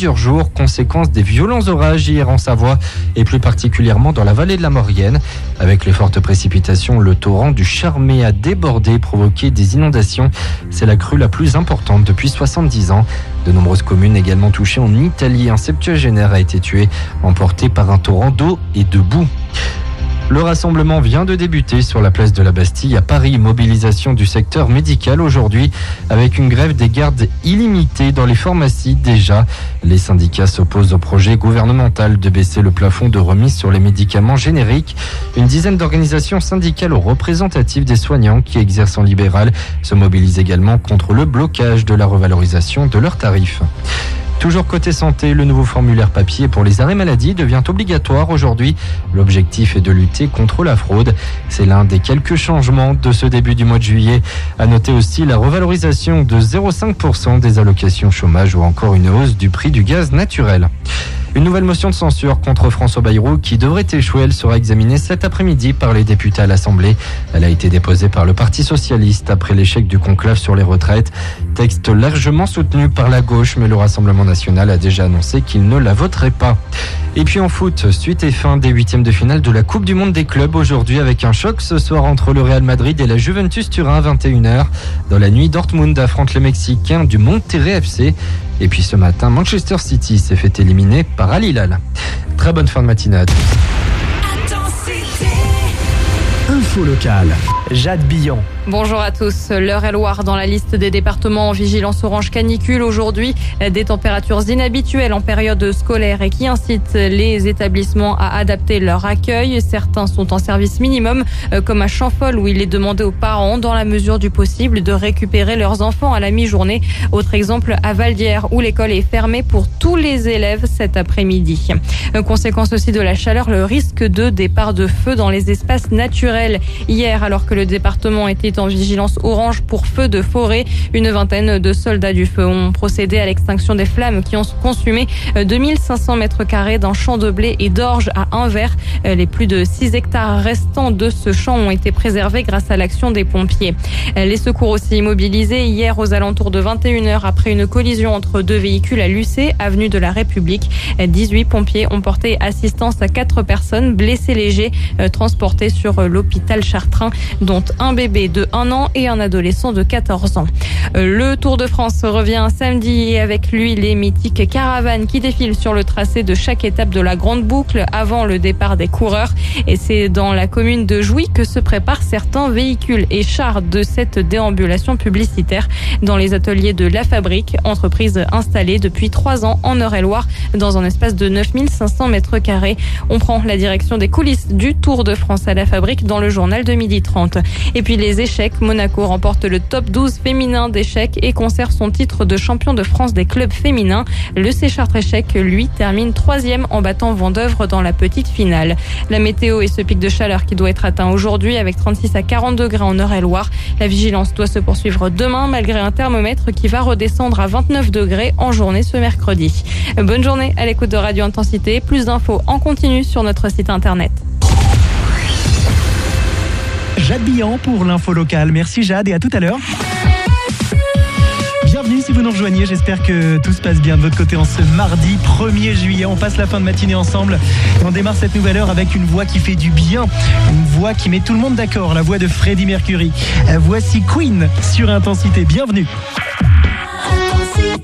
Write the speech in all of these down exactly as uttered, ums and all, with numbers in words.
plusieurs jours, conséquence des violents orages hier en Savoie et plus particulièrement dans la vallée de la Maurienne. Avec les fortes précipitations, le torrent du Charmé a débordé et provoqué des inondations. C'est la crue la plus importante depuis soixante-dix ans. De nombreuses communes également touchées en Italie. Un septuagénaire a été tué, emporté par un torrent d'eau et de boue. Le rassemblement vient de débuter sur la place de la Bastille à Paris. Mobilisation du secteur médical aujourd'hui avec une grève des gardes illimitée dans les pharmacies déjà. Les syndicats s'opposent au projet gouvernemental de baisser le plafond de remise sur les médicaments génériques. Une dizaine d'organisations syndicales représentatives des soignants qui exercent en libéral se mobilisent également contre le blocage de la revalorisation de leurs tarifs. Toujours côté santé, le nouveau formulaire papier pour les arrêts maladie devient obligatoire aujourd'hui. L'objectif est de lutter contre la fraude. C'est l'un des quelques changements de ce début du mois de juillet. À noter aussi la revalorisation de zéro virgule cinq pour cent des allocations chômage ou encore une hausse du prix du gaz naturel. Une nouvelle motion de censure contre François Bayrou qui devrait échouer. Elle sera examinée cet après-midi par les députés à l'Assemblée. Elle a été déposée par le Parti Socialiste après l'échec du conclave sur les retraites. Texte largement soutenu par la gauche, mais le Rassemblement national a déjà annoncé qu'il ne la voterait pas. Et puis en foot, suite et fin des huitièmes de finale de la Coupe du Monde des clubs aujourd'hui avec un choc ce soir entre le Real Madrid et la Juventus Turin à vingt et une heures. Dans la nuit, Dortmund affronte les Mexicains du Monterrey F C. Et puis ce matin, Manchester City s'est fait éliminer par Al Hilal. Très bonne fin de matinée à tous. Info locale, Jade Billon. Bonjour à tous. L'Eure-et-Loire dans la liste des départements en vigilance orange canicule aujourd'hui. Des températures inhabituelles en période scolaire et qui incitent les établissements à adapter leur accueil. Certains sont en service minimum, comme à Champfol où il est demandé aux parents, dans la mesure du possible, de récupérer leurs enfants à la mi-journée. Autre exemple à Valdières où l'école est fermée pour tous les élèves cet après-midi. Conséquence aussi de la chaleur, le risque de départ de feu dans les espaces naturels. Hier, alors que le département était en vigilance orange pour feu de forêt, une vingtaine de soldats du feu ont procédé à l'extinction des flammes qui ont consumé deux mille cinq cents mètres carrés d'un champ de blé et d'orge à Anvers. Les plus de six hectares restants de ce champ ont été préservés grâce à l'action des pompiers. Les secours aussi mobilisés hier aux alentours de vingt et une heures après une collision entre deux véhicules à Lucé, avenue de la République. dix-huit pompiers ont porté assistance à quatre personnes blessées légers transportées sur l'hôpital Chartrain, dont un bébé de un an et un adolescent de quatorze ans. Le Tour de France revient samedi et avec lui les mythiques caravanes qui défilent sur le tracé de chaque étape de la grande boucle avant le départ des coureurs. Et c'est dans la commune de Jouy que se préparent certains véhicules et chars de cette déambulation publicitaire dans les ateliers de La Fabrique, entreprise installée depuis trois ans en Eure-et-Loire dans un espace de neuf mille cinq cents mètres carrés. On prend la direction des coulisses du Tour de France à La Fabrique dans le journal de midi trente. Et puis les échecs, Monaco remporte le top douze féminin d'échecs et conserve son titre de champion de France des clubs féminins. Le C Chartres Échecs, lui, termine troisième en battant Vendeuvre dans la petite finale. La météo et ce pic de chaleur qui doit être atteint aujourd'hui avec trente-six à quarante degrés en Eure-et-Loire. La vigilance doit se poursuivre demain malgré un thermomètre qui va redescendre à vingt-neuf degrés en journée ce mercredi. Bonne journée à l'écoute de Radio Intensité. Plus d'infos en continu sur notre site internet. Jade Billon pour l'info locale. Merci Jade et à tout à l'heure. Bienvenue si vous nous rejoignez, j'espère que tout se passe bien de votre côté en ce mardi premier juillet. On passe la fin de matinée ensemble et on démarre cette nouvelle heure avec une voix qui fait du bien, une voix qui met tout le monde d'accord, la voix de Freddie Mercury. Voici Queen sur Intensité, bienvenue. Intensité.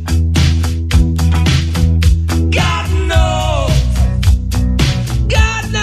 God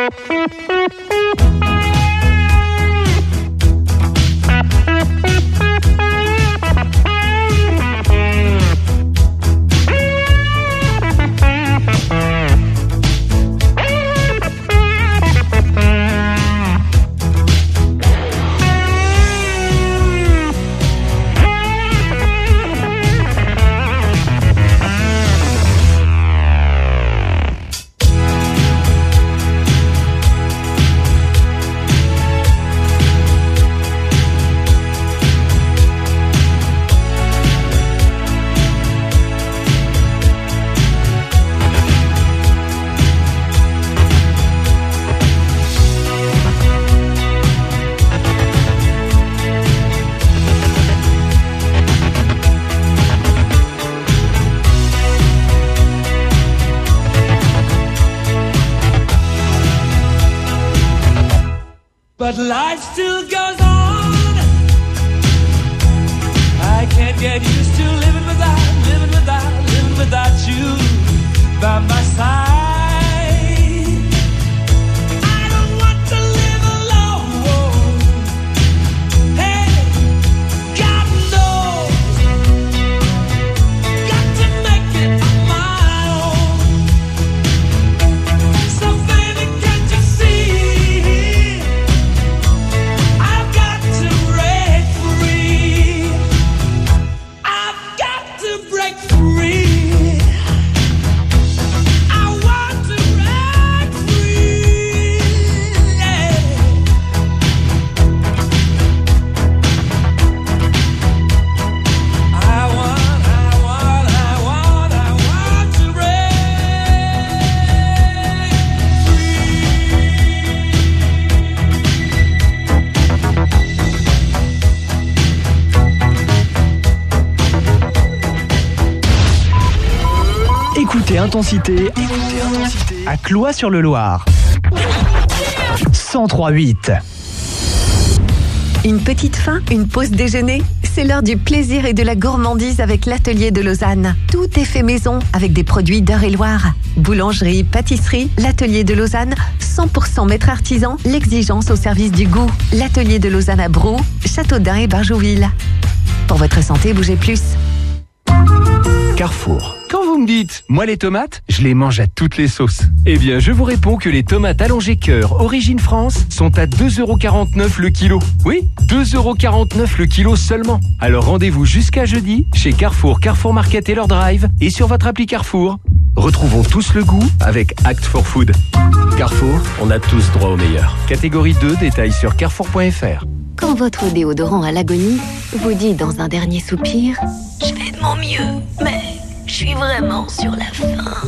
But life still goes on. I can't get used to living without, living without, living without you by my side. I don't want to live alone. Hey, God knows, got to make it on my own. So baby, can't you see? I've got to break free. I've got to break free. I want to break free. Yeah. I want, I want, I want, I want to break Écoutez Intensité, écoutez Intensité à Cloix-sur-le-Loir. cent trois virgule huit. Une petite faim, une pause déjeuner, c'est l'heure du plaisir et de la gourmandise avec l'Atelier de Lausanne. Tout est fait maison avec des produits d'Eure-et-Loire. Boulangerie, pâtisserie, l'Atelier de Lausanne, cent pour cent maître artisan, l'exigence au service du goût. L'Atelier de Lausanne à Brou, Châteaudun et Barjouville. Pour votre santé, bougez plus. Carrefour. Quand vous me dites, moi les tomates, je les mange à toutes les sauces. Eh bien, je vous réponds que les tomates allongées cœur Origine France sont à deux euros quarante-neuf le kilo. Oui, deux euros quarante-neuf le kilo seulement. Alors rendez-vous jusqu'à jeudi chez Carrefour, Carrefour Market et leur drive et sur votre appli Carrefour. Retrouvons tous le goût avec Act for Food. Carrefour, on a tous droit au meilleur. Catégorie deux, détails sur carrefour point f r. Quand votre déodorant à l'agonie vous dit dans un dernier soupir « Je fais de mon mieux, mais je suis vraiment sur la fin ».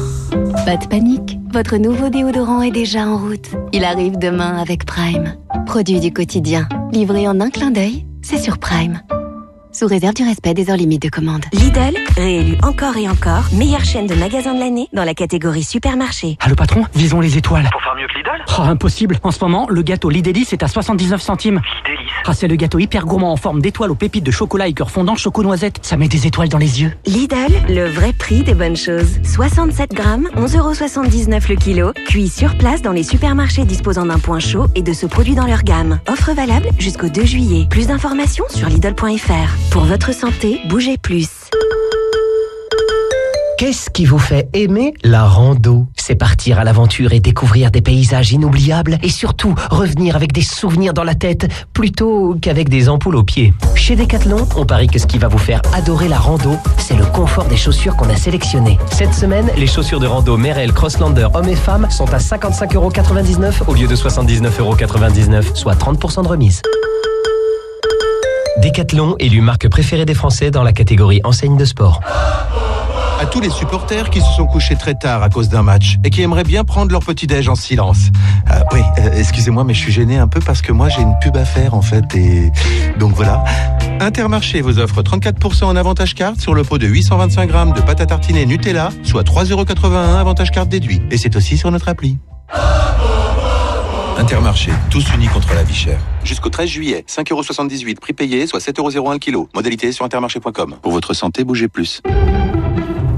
Pas de panique, votre nouveau déodorant est déjà en route. Il arrive demain avec Prime. Produit du quotidien, livré en un clin d'œil, c'est sur Prime. Sous réserve du respect des heures limites de commande. Lidl, réélu encore et encore, meilleure chaîne de magasins de l'année dans la catégorie supermarché. Ah le patron, visons les étoiles. Pour faire mieux que Lidl ? Oh, impossible. En ce moment, le gâteau Lidélis est à soixante-dix-neuf centimes. Lidélis. Ah, c'est le gâteau hyper gourmand en forme d'étoile aux pépites de chocolat et cœur fondant choco-noisette. Ça met des étoiles dans les yeux. Lidl, le vrai prix des bonnes choses. soixante-sept grammes, onze euros soixante-dix-neuf le kilo. Cuit sur place dans les supermarchés disposant d'un point chaud et de ce produit dans leur gamme. Offre valable jusqu'au deux juillet. Plus d'informations sur Lidl point f r. Pour votre santé, bougez plus. Qu'est-ce qui vous fait aimer la rando ? C'est partir à l'aventure et découvrir des paysages inoubliables et surtout revenir avec des souvenirs dans la tête plutôt qu'avec des ampoules aux pieds. Chez Decathlon, on parie que ce qui va vous faire adorer la rando, c'est le confort des chaussures qu'on a sélectionnées. Cette semaine, les chaussures de rando Merrell Crosslander hommes et femmes sont à cinquante-cinq euros quatre-vingt-dix-neuf au lieu de soixante-dix-neuf euros quatre-vingt-dix-neuf, soit trente pour cent de remise. Decathlon, élu marque préférée des Français dans la catégorie enseigne de sport. À tous les supporters qui se sont couchés très tard à cause d'un match et qui aimeraient bien prendre leur petit-déj en silence. Euh, oui, euh, excusez-moi, mais je suis gêné un peu parce que moi j'ai une pub à faire en fait et donc voilà. Intermarché vous offre trente-quatre pour cent en avantage carte sur le pot de huit cent vingt-cinq grammes de pâte à tartiner Nutella, soit trois euros quatre-vingt-un avantage carte déduit. Et c'est aussi sur notre appli. Intermarché, tous unis contre la vie chère. Jusqu'au treize juillet, cinq euros soixante-dix-huit prix payé, soit sept euros zéro un le kilo. Modalité sur intermarché point com. Pour votre santé, bougez plus.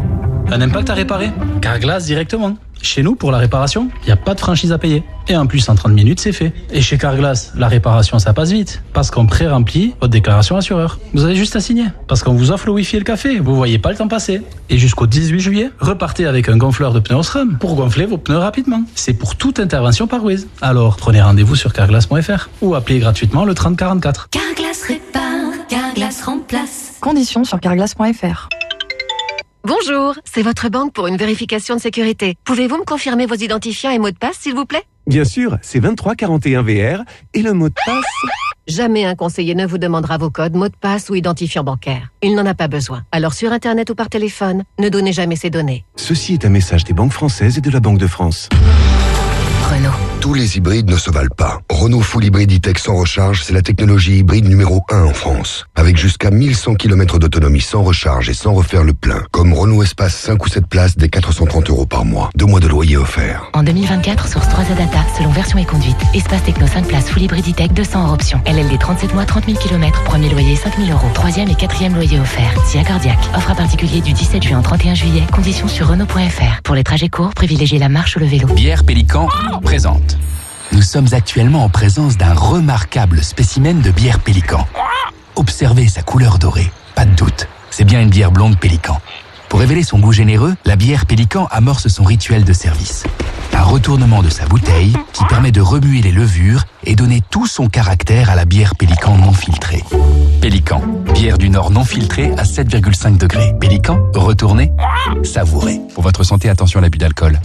Un impact à réparer? Carglass directement. Chez nous, pour la réparation, il n'y a pas de franchise à payer. Et en plus, en trente minutes, c'est fait. Et chez Carglass, la réparation, ça passe vite. Parce qu'on pré-remplit votre déclaration assureur. Vous avez juste à signer. Parce qu'on vous offre le Wi-Fi et le café. Vous voyez pas le temps passer. Et jusqu'au dix-huit juillet, repartez avec un gonfleur de pneus Osram pour gonfler vos pneus rapidement. C'est pour toute intervention par Wiz. Alors, prenez rendez-vous sur carglass point f r ou appelez gratuitement le trente quarante-quatre. Carglass répare, Carglass remplace. Conditions sur carglass point f r. Bonjour, c'est votre banque pour une vérification de sécurité. Pouvez-vous me confirmer vos identifiants et mots de passe, s'il vous plaît? Bien sûr, c'est vingt-trois quarante et un V R et le mot de passe... Jamais un conseiller ne vous demandera vos codes, mots de passe ou identifiant bancaire. Il n'en a pas besoin. Alors sur Internet ou par téléphone, ne donnez jamais ces données. Ceci est un message des banques françaises et de la Banque de France. Renault. Tous les hybrides ne se valent pas. Renault Full Hybrid E-Tech sans recharge, c'est la technologie hybride numéro un en France. Avec jusqu'à mille cent kilomètres d'autonomie sans recharge et sans refaire le plein. Comme Renault Espace cinq ou sept places dès quatre cent trente euros par mois. Deux mois de loyer offert. En deux mille vingt-quatre, source trois A Data, selon version et conduite. Espace Techno cinq places Full Hybrid E-Tech deux cents hors option. L L D trente-sept mois, trente mille kilomètres. Premier loyer cinq mille euros. Troisième et quatrième loyer offert. Si accordiaque. Offre à particulier du dix-sept juin au trente et un juillet. Conditions sur Renault point f r. Pour les trajets courts, privilégiez la marche ou le vélo. Bière Pélican présente. Nous sommes actuellement en présence d'un remarquable spécimen de bière Pélican. Observez sa couleur dorée. Pas de doute, c'est bien une bière blonde Pélican. Pour révéler son goût généreux, la bière Pélican amorce son rituel de service. Un retournement de sa bouteille qui permet de remuer les levures et donner tout son caractère à la bière Pélican non filtrée. Pélican, bière du Nord non filtrée à sept virgule cinq degrés. Pélican, retournez, savourez. Pour votre santé, attention à l'abus d'alcool.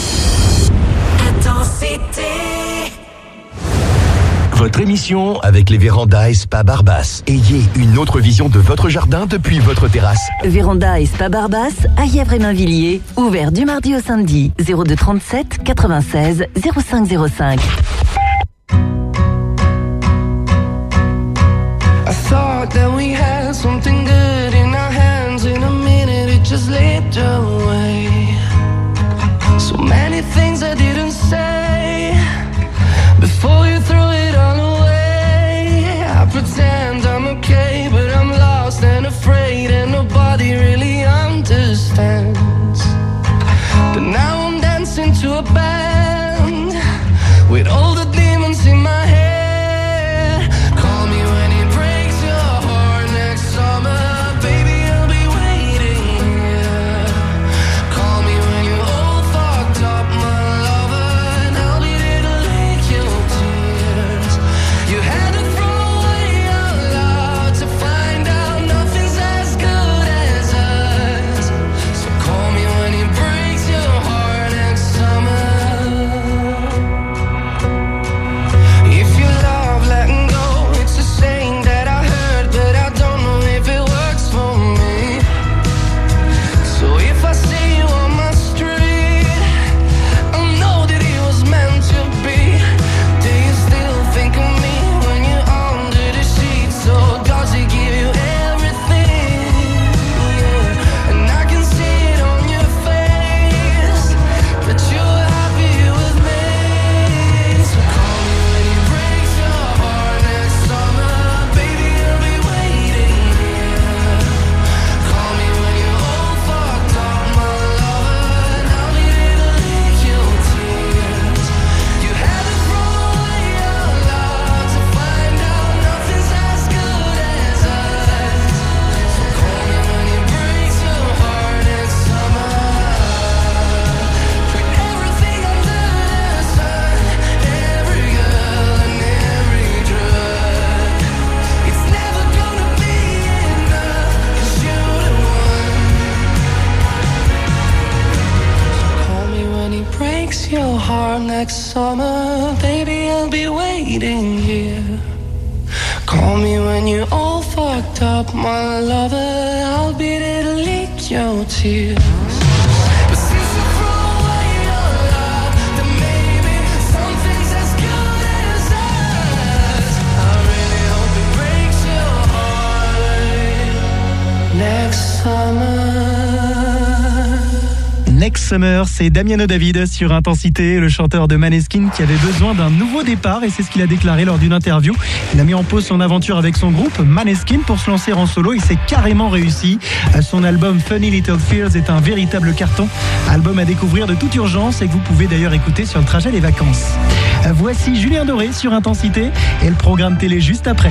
Intensité. Votre émission avec les vérandas et Spa Barbas. Ayez une autre vision de votre jardin depuis votre terrasse. Véranda et Spa Barbas à Yèvres et Mainvilliers. Ouvert du mardi au samedi. zéro deux trente-sept quatre-vingt-seize zéro cinq zéro cinq. I thought that we had something good in our hands. In a minute it just slipped away. So many things I didn't say before you threw it all away. I pretend I'm okay, but I'm lost and afraid, and nobody really understands. But now I'm dancing to a band with all the demons in my head. Call me when it breaks your heart next summer, baby, I'll be waiting here. Call me when you're all fucked up, my lover, and I'll be there to lick your tears. You had to throw away your love to find out nothing's as good as us. So call me when it breaks your heart next summer. If you love letting go, it's a saying that I heard, but I don't know if it works for me. So if I see you on my street, I know that it was meant to be. Do you still think of me when you're under the sheets? Or does it give you everything? Yeah. And I can see it on your face that you're happy with me. So call me when it breaks your heart next summer, baby, I'll be waiting here. Call me when you're all fucked up, my lover, and I'll be there to lick your tears. You had to throw away your love to find out nothing's as good as us. So call me when it breaks your heart next summer. Put everything under the sun, every girl and every drug. It's never gonna be enough, 'cause you're the one. Call me when he breaks your heart next summer, baby, I'll be waiting here. Call me when you're all fucked up, my lover, I'll be there to lick your tears. But since you threw away your love, then maybe something's as good as us. I really hope it breaks your heart next summer. Next Summer, c'est Damiano David sur Intensité, le chanteur de Maneskin qui avait besoin d'un nouveau départ et c'est ce qu'il a déclaré lors d'une interview. Il a mis en pause son aventure avec son groupe Maneskin pour se lancer en solo. Il s'est carrément réussi. Son album Funny Little Fears est un véritable carton. Album à découvrir de toute urgence et que vous pouvez d'ailleurs écouter sur le trajet des vacances. Voici Julien Doré sur Intensité et le programme télé juste après.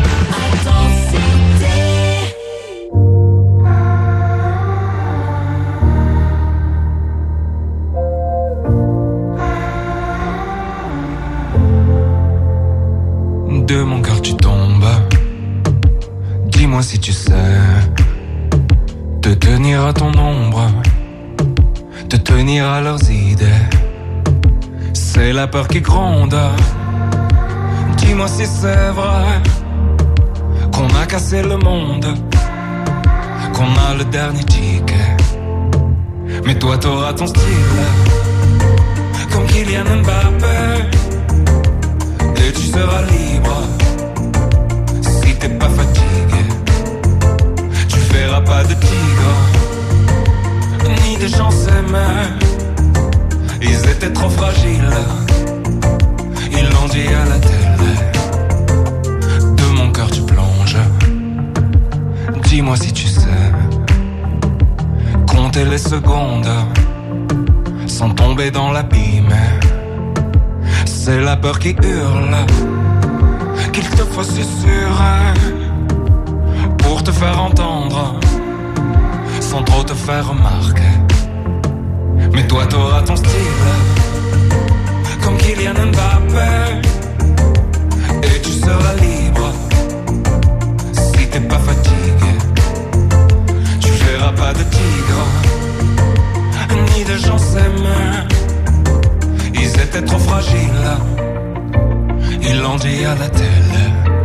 De mon cœur tu tombes. Dis-moi si tu sais te tenir à ton ombre, te tenir à leurs idées. C'est la peur qui gronde. Dis-moi si c'est vrai qu'on a cassé le monde, qu'on a le dernier ticket. Mais toi t'auras ton style, comme Kylian Mbappé. Et tu seras libre si t'es pas fatigué. Tu verras pas de tigre ni de gens s'aimer. Ils étaient trop fragiles, ils l'ont dit à la télé. De mon cœur tu plonges. Dis-moi si tu sais compter les secondes sans tomber dans l'abîme. C'est la peur qui hurle, qu'il te faut susurrer pour te faire entendre, sans trop te faire remarquer. Mais toi t'auras ton style, comme Kylian Mbappé. Et tu seras libre, si t'es pas fatigué. Tu verras pas de tigre, ni de gens s'aimer. Ils étaient trop fragiles, ils l'ont dit à la télé.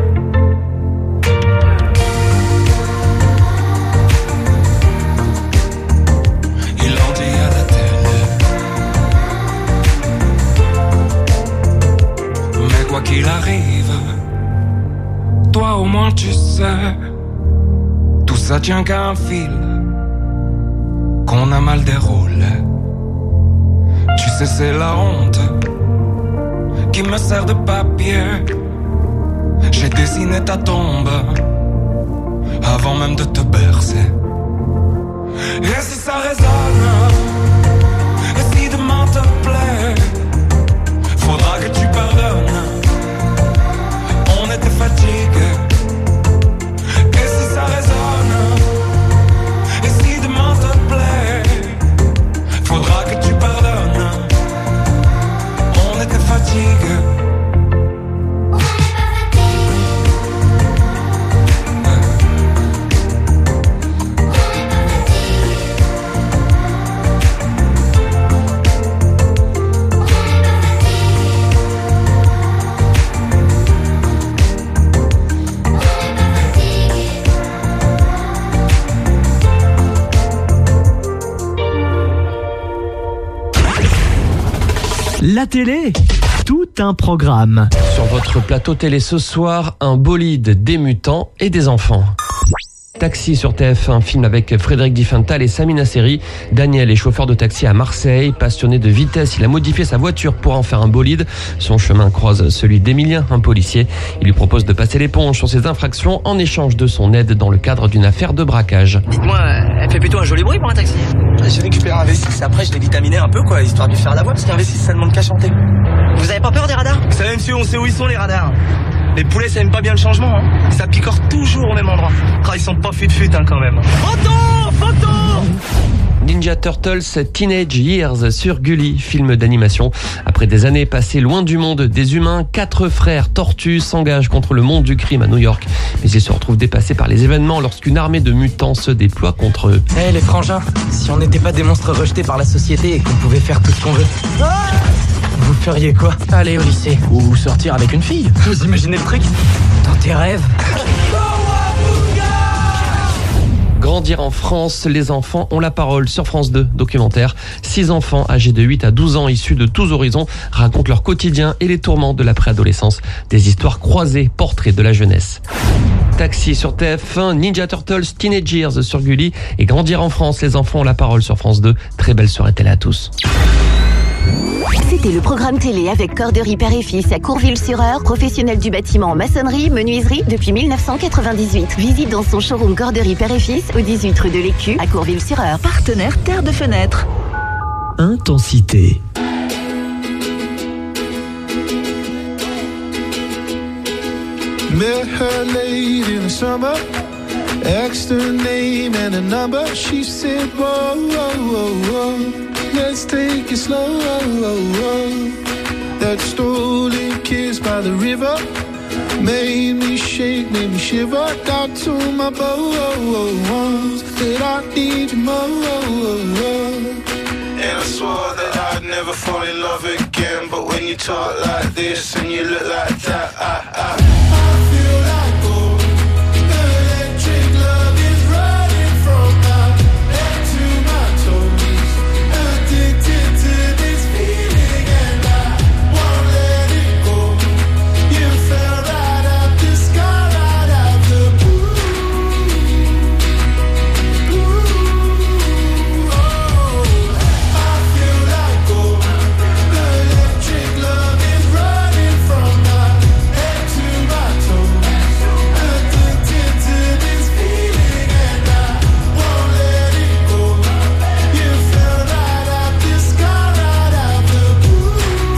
Ils l'ont dit à la télé. Mais quoi qu'il arrive, toi au moins tu sais, tout ça tient qu'à un fil qu'on a mal déroulé. Tu sais c'est la honte qui me sert de papier. J'ai dessiné ta tombe avant même de te bercer. Et si ça résonne, et si demain te plaît, faudra que tu pardonnes. On était fatigués. Et si ça résonne, et si demain te plaît, faudra que tu pardonnes. On était fatigués. La télé, tout un programme. Sur votre plateau télé ce soir, un bolide, des mutants et des enfants. Taxi sur T F un, film avec Frédéric Diffenthal et Samina Seri. Daniel est chauffeur de taxi à Marseille. Passionné de vitesse, il a modifié sa voiture pour en faire un bolide. Son chemin croise celui d'Emilien, un policier. Il lui propose de passer l'éponge sur ses infractions en échange de son aide dans le cadre d'une affaire de braquage. Dites-moi, elle fait plutôt un joli bruit pour un taxi. J'ai récupéré un V six, après je l'ai vitaminé un peu quoi, histoire de lui faire la voix, parce qu'un V six ça demande qu'à chanter. Vous avez pas peur des radars? Vous savez monsieur, on sait où ils sont les radars. Les poulets ça aime pas bien le changement, hein. Ça picore toujours au même endroit. Ah, ils sont pas fut-fut hein, quand même. Photo, photo. Ninja Turtles Teenage Years sur Gulli, film d'animation. Après des années passées loin du monde des humains, quatre frères tortues s'engagent contre le monde du crime à New York. Mais ils se retrouvent dépassés par les événements lorsqu'une armée de mutants se déploie contre eux. Eh hey, les frangins, si on n'était pas des monstres rejetés par la société et qu'on pouvait faire tout ce qu'on veut, ah vous feriez quoi? Aller au lycée. Ou sortir avec une fille. Vous imaginez le truc? Dans tes rêves. Grandir en France, les enfants ont la parole sur France deux, documentaire. Six enfants âgés de huit à douze ans issus de tous horizons racontent leur quotidien et les tourments de la préadolescence. Des histoires croisées, portraits de la jeunesse. Taxi sur T F un, Ninja Turtles, Teenage Years sur Gulli et Grandir en France. Les enfants ont la parole sur France deux. Très belle soirée télé à tous. C'était le programme télé avec Corderie Père et Fils à Courville-sur-Eure, professionnel du bâtiment en maçonnerie, menuiserie depuis mille neuf cent quatre-vingt-dix-huit. Visite dans son showroom Corderie Père et Fils au dix-huit rue de l'Écu à Courville-sur-Eure. Partenaire Terre de Fenêtre. Intensité. Met her late in the summer, asked her name and a number. She said, whoa, whoa, whoa, whoa, let's take it slow. That stolen kiss by the river made me shake, made me shiver. Got to my bones, said I need you more. And I swore that I'd never fall in love again. But when you talk like this and you look like that, I, I, I feel like gold. Electric love is running from my head to my toes. Addicted to this feeling and I won't let it go. You fell right out the sky, right out the blue. Blue, oh. I feel like gold. Electric love is running from my head to my toes. Addicted to this feeling and I won't let it go. You fell right out the sky, right out the blue.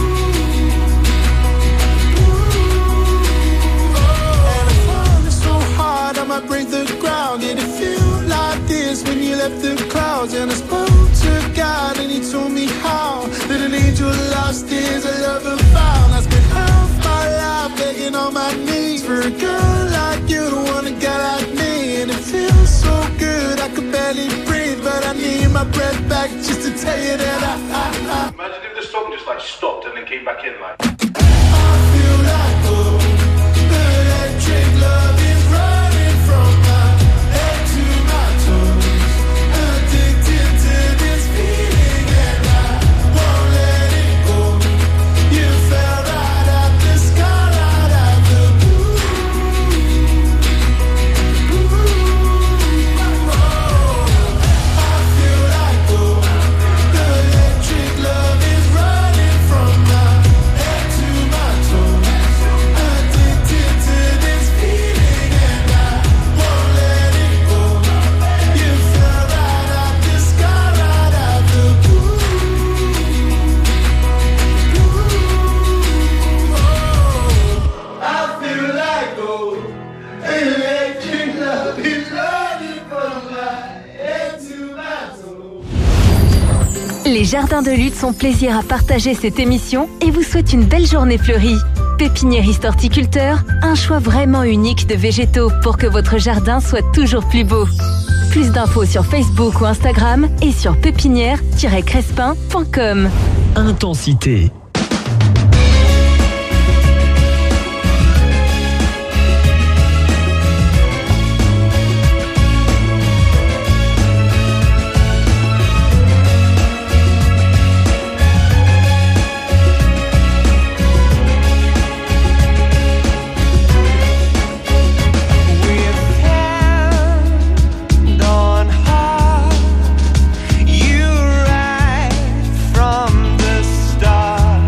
And I found it so hard I might break the ground. Did it feel like this when you left the clouds? And I spoke to God and he told me how that an angel lost is a lover found. I spent half my life begging on my knees for a girl like you, to want a guy like me. And it feels so good I could barely breathe, but I need my breath back just to tell you that I, I, I Imagine if the song just like stopped and then came back in like. I feel like gold. Electric love is running from my head to my toes. Addicted to this feeling and I won't let it go. You fell right out the sky, right out the blue. I feel like gold. Electric love is running from my head to my toes. Addicted to this feeling and I won't let it go. You fell right out the sky, right out the blue. I feel like gold. Electric love is running from my head to my toes. Les Jardins de Lutte sont plaisir à partager cette émission et vous souhaitent une belle journée fleurie. Pépiniériste horticulteur, un choix vraiment unique de végétaux pour que votre jardin soit toujours plus beau. Plus d'infos sur Facebook ou Instagram et sur pépinière tiret crespin point com. Intensité. On high, you right from the start.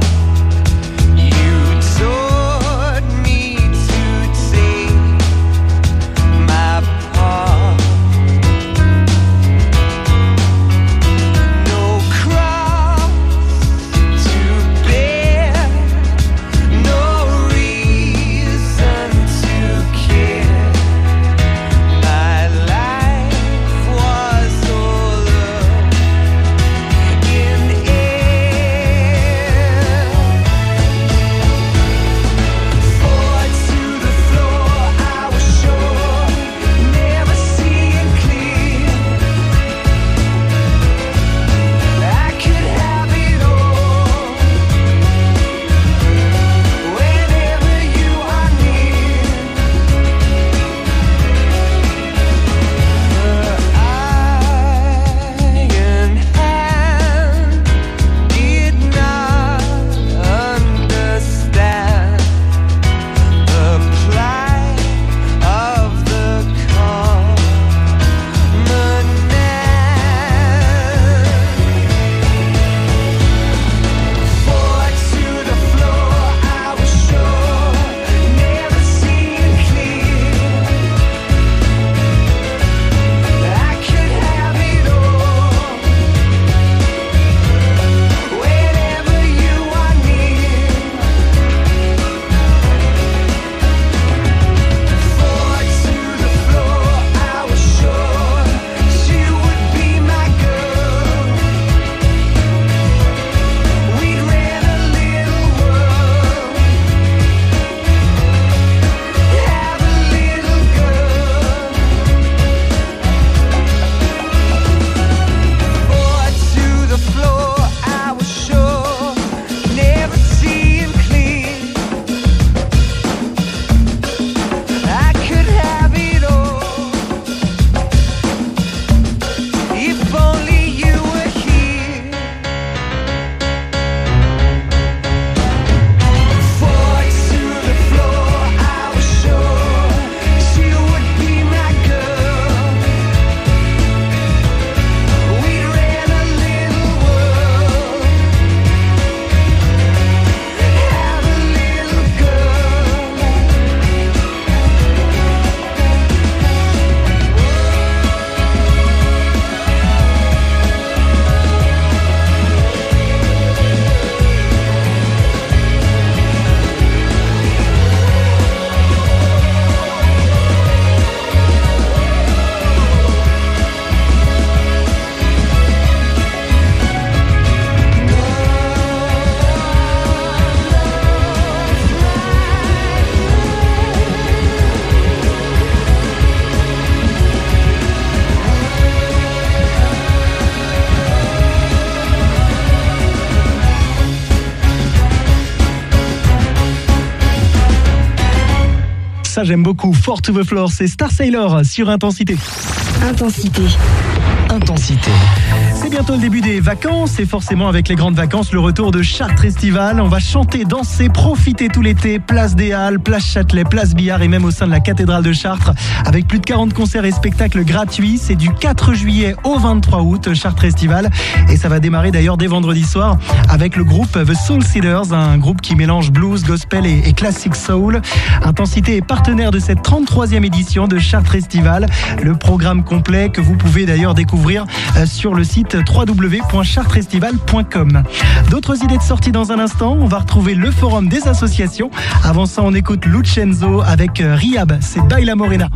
Ça, j'aime beaucoup. Four to the Floor, c'est Star Sailor sur Intensité. Intensité. Intensité. C'est bientôt le début des vacances et forcément avec les grandes vacances, le retour de Chartres Estival. On va chanter, danser, profiter tout l'été. Place des Halles, place Châtelet, place Billard et même au sein de la cathédrale de Chartres avec plus de quarante concerts et spectacles gratuits. C'est du quatre juillet au vingt-trois août, Chartres Estival. Et ça va démarrer d'ailleurs dès vendredi soir avec le groupe The Soul Seeders, un groupe qui mélange blues, gospel et, et classic soul. Intensité est partenaire de cette trente-troisième édition de Chartres Estival. Le programme complet que vous pouvez d'ailleurs découvrir sur le site w w w point chartres estival point com. D'autres idées de sortie dans un instant. On va retrouver le forum des associations. Avant ça, on écoute Lucenzo avec Riab. C'est Baila Morena.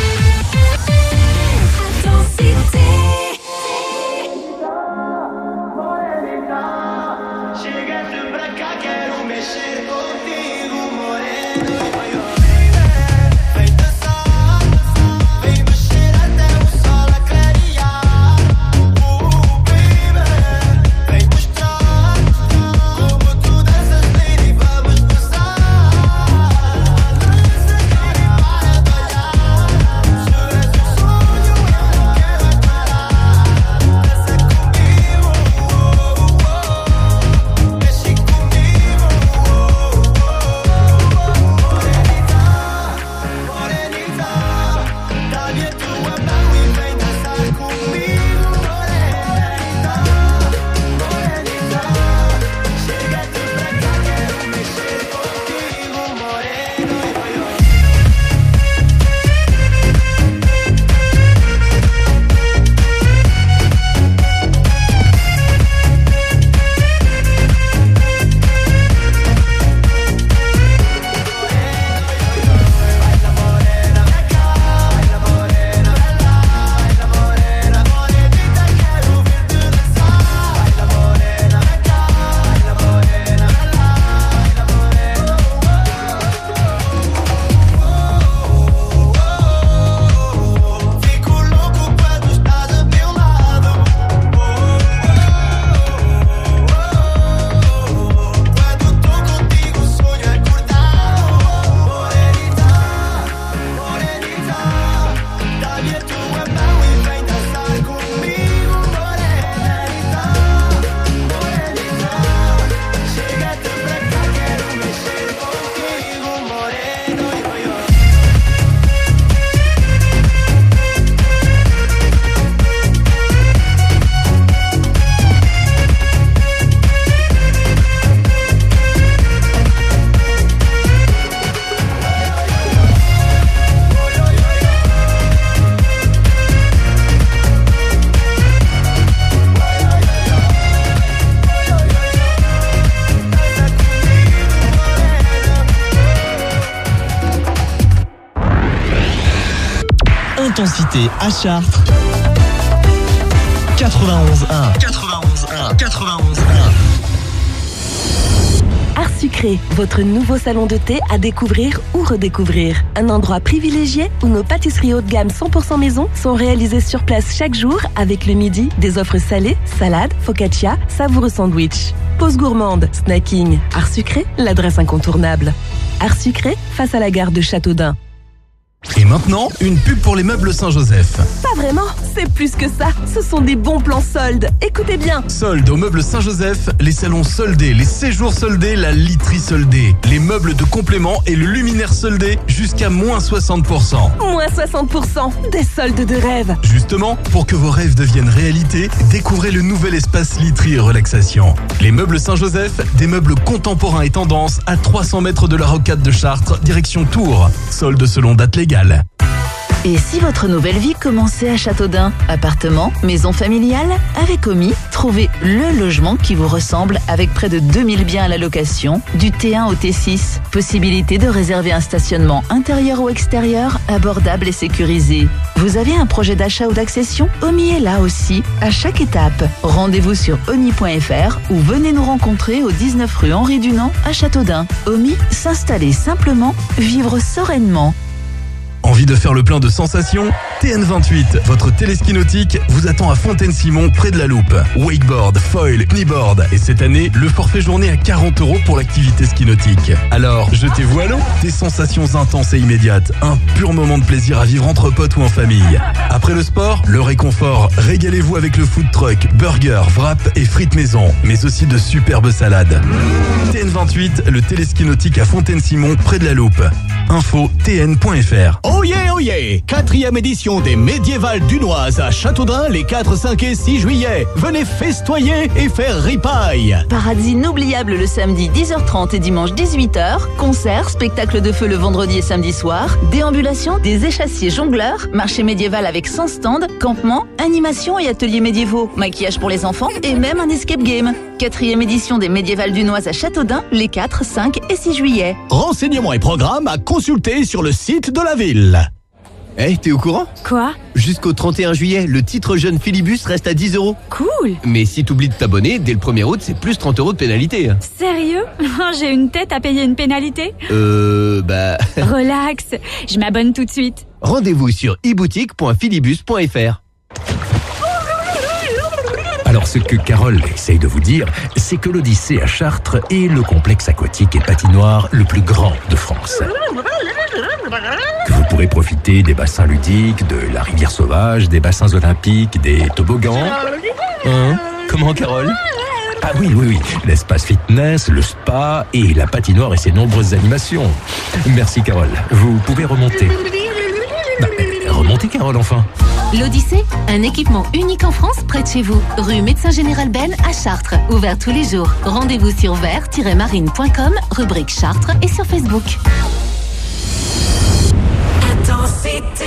Intensité à Chartres. quatre-vingt-onze un. quatre-vingt-onze un. quatre-vingt-onze un. Art Sucré, votre nouveau salon de thé à découvrir ou redécouvrir. Un endroit privilégié où nos pâtisseries haut de gamme cent pour cent maison sont réalisées sur place chaque jour avec le midi des offres salées, salades, focaccia, savoureux sandwich. Pause gourmande, snacking. Art Sucré, l'adresse incontournable. Art Sucré, face à la gare de Châteaudun. Et maintenant, une pub pour les meubles Saint-Joseph. Pas vraiment, c'est plus que ça. Ce sont des bons plans soldes. Écoutez bien. Soldes aux meubles Saint-Joseph, les salons soldés, les séjours soldés, la literie soldée, les meubles de complément et le luminaire soldé jusqu'à moins soixante pour cent. Moins soixante pour cent, des soldes de rêve. Justement, pour que vos rêves deviennent réalité, découvrez le nouvel espace literie et relaxation. Les meubles Saint-Joseph, des meubles contemporains et tendance à trois cents mètres de la rocade de Chartres, direction Tours. Soldes selon date légale. Et si votre nouvelle vie commençait à Châteaudun? Appartement, maison familiale? Avec Omi, trouvez le logement qui vous ressemble avec près de deux mille biens à la location, du T un au T six. Possibilité de réserver un stationnement intérieur ou extérieur, abordable et sécurisé. Vous avez un projet d'achat ou d'accession? Omi est là aussi, à chaque étape. Rendez-vous sur oni point f r ou venez nous rencontrer au dix-neuf rue Henri Dunant à Châteaudun. Omi, s'installer simplement, vivre sereinement. Envie de faire le plein de sensations? T N vingt-huit, votre téléski nautique, vous attend à Fontaine-Simon, près de la Loupe. Wakeboard, foil, kneeboard. Et cette année, le forfait journée à quarante euros pour l'activité ski nautique. Alors, jetez-vous à l'eau. Des sensations intenses et immédiates. Un pur moment de plaisir à vivre entre potes ou en famille. Après le sport, le réconfort. Régalez-vous avec le food truck, burger, wrap et frites maison. Mais aussi de superbes salades. T N vingt-huit, le téléski nautique à Fontaine-Simon, près de la Loupe. Info T N point F R. Oh yeah, oh yeah! Quatrième édition des Médiévales Dunoises à Châteaudun les quatre, cinq et six juillet. Venez festoyer et faire ripaille. Parades inoubliables le samedi dix heures trente et dimanche dix-huit heures. Concerts, spectacles de feu le vendredi et samedi soir. Déambulation des échassiers jongleurs. Marché médiéval avec cent stands. Campements, animations et ateliers médiévaux. Maquillage pour les enfants et même un escape game. Quatrième édition des Médiévales Dunoises à Châteaudun les quatre, cinq et six juillet. Renseignements et programmes à consulter sur le site de la ville. Eh, hey, t'es au courant? Quoi? Jusqu'au trente et un juillet, le titre jeune Philibus reste à dix euros. Cool! Mais si t'oublies de t'abonner, dès le premier août, c'est plus trente euros de pénalité. Sérieux? J'ai une tête à payer une pénalité? Euh, bah... Relax, je m'abonne tout de suite. Rendez-vous sur e boutique point philibus point f r. Alors ce que Carole essaye de vous dire, c'est que l'Odyssée à Chartres est le complexe aquatique et patinoire le plus grand de France. Que vous pourrez profiter des bassins ludiques, de la rivière sauvage, des bassins olympiques, des toboggans. Hein? Comment, Carole? Ah oui, oui, oui, l'espace fitness, le spa et la patinoire et ses nombreuses animations. Merci, Carole. Vous pouvez remonter. Non, remontez, Carole, enfin. L'Odyssée, un équipement unique en France près de chez vous. Rue Médecin Général Ben à Chartres. Ouvert tous les jours. Rendez-vous sur vert tiret marine point com, rubrique Chartres et sur Facebook. Intensité.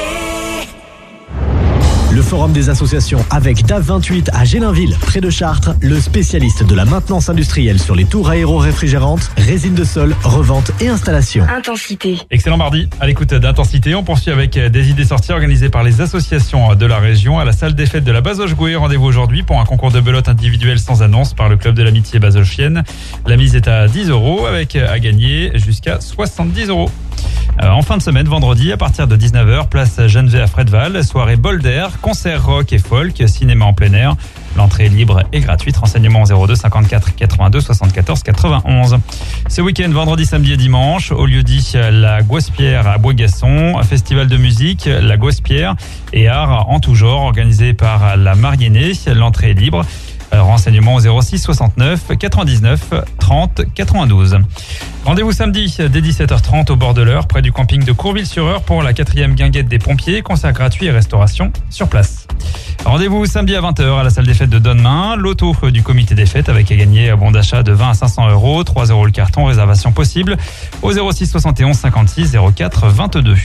Le forum des associations avec D A V vingt-huit à Gélinville, près de Chartres, le spécialiste de la maintenance industrielle sur les tours aéro-réfrigérantes, résine de sol, revente et installation. Intensité. Excellent mardi. À l'écoute d'Intensité, on poursuit avec des idées sorties organisées par les associations de la région à la salle des fêtes de la Bazoche-Gouet. Rendez-vous aujourd'hui pour un concours de belote individuel sans annonce par le club de l'amitié bazochienne. La mise est à dix euros avec à gagner jusqu'à soixante-dix euros. En fin de semaine, vendredi, à partir de dix-neuf heures, place Geneviève à Fredval, soirée bol d'air, concert rock et folk, cinéma en plein air. L'entrée est libre et gratuite. Renseignements au zéro deux cinquante-quatre quatre-vingt-deux soixante-quatorze quatre-vingt-onze. Ce week-end, vendredi, samedi et dimanche, au lieu dit la Gouaspierre à Boisgasson, festival de musique, la Gouaspierre et art en tout genre, organisé par la Mariennée. L'entrée est libre. Renseignements au zéro six soixante-neuf quatre-vingt-dix-neuf trente quatre-vingt-douze. Rendez-vous samedi dès dix-sept heures trente au bord de l'Eure, près du camping de Courville-sur-Eure pour la quatrième guinguette des pompiers, concert gratuit et restauration sur place. Rendez-vous samedi à vingt heures à la salle des fêtes de Donnemain, l'auto du comité des fêtes avec à gagner un bon d'achat de vingt à cinq cents euros, trois euros le carton, réservation possible au zéro six soixante et onze cinquante-six zéro quatre vingt-deux.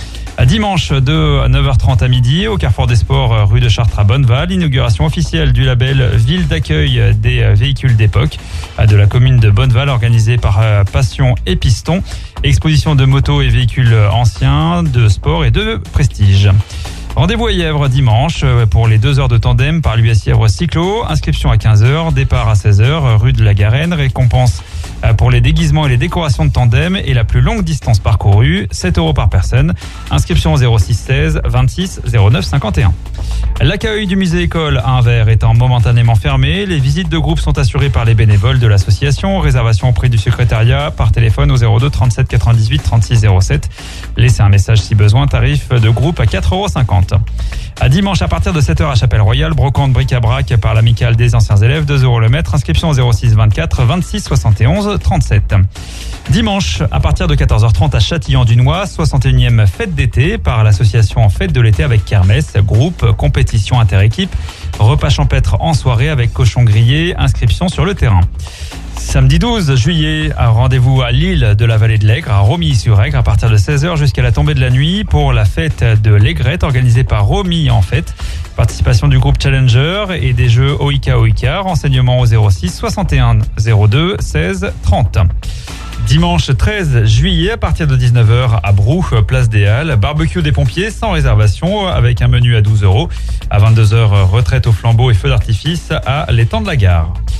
À dimanche de neuf heures trente à midi au Carrefour des Sports rue de Chartres à Bonneval, inauguration officielle du label Ville d'accueil des véhicules d'époque de la commune de Bonneval organisée par Passion et Piston. Exposition de motos et véhicules anciens, de sport et de prestige. Rendez-vous à Yèvre dimanche pour les deux heures de tandem par l'U S Yèvre Cyclo. Inscription à quinze heures, départ à seize heures, rue de la Garenne. Récompense pour les déguisements et les décorations de tandem et la plus longue distance parcourue, sept euros par personne. Inscription au zéro six seize vingt-six zéro neuf cinquante et un. L'accueil du musée école à Anvers étant momentanément fermé, les visites de groupe sont assurées par les bénévoles de l'association. Réservation auprès du secrétariat par téléphone au zéro deux trente-sept quatre-vingt-dix-huit trente-six zéro sept. Laissez un message si besoin, tarif de groupe à quatre euros cinquante. À dimanche à partir de sept heures à Chapelle-Royale, brocante bric-à-brac par l'amicale des anciens élèves, deux euros le mètre. Inscription au zéro six vingt-quatre vingt-six soixante et onze trente-sept. Dimanche à partir de quatorze heures trente à Châtillon-du-Nois, soixante et unième fête d'été par l'association Fête de l'été avec kermesse, groupe, compétition inter-équipe, repas champêtre en soirée avec cochon grillé, inscription sur le terrain. Samedi douze juillet, un rendez-vous à l'île de la Vallée de l'Aigre, à Romilly-sur-Aigre, à partir de seize heures jusqu'à la tombée de la nuit pour la fête de l'Aigrette organisée par Romilly en fête. Participation du groupe Challenger et des jeux Oika Oika. Renseignements au zéro six soixante et un zéro deux seize trente. Dimanche treize juillet, à partir de dix-neuf heures à Brou, place des Halles, barbecue des pompiers sans réservation avec un menu à douze euros. À vingt-deux heures, retraite au flambeau et feu d'artifice à l'étang de la gare.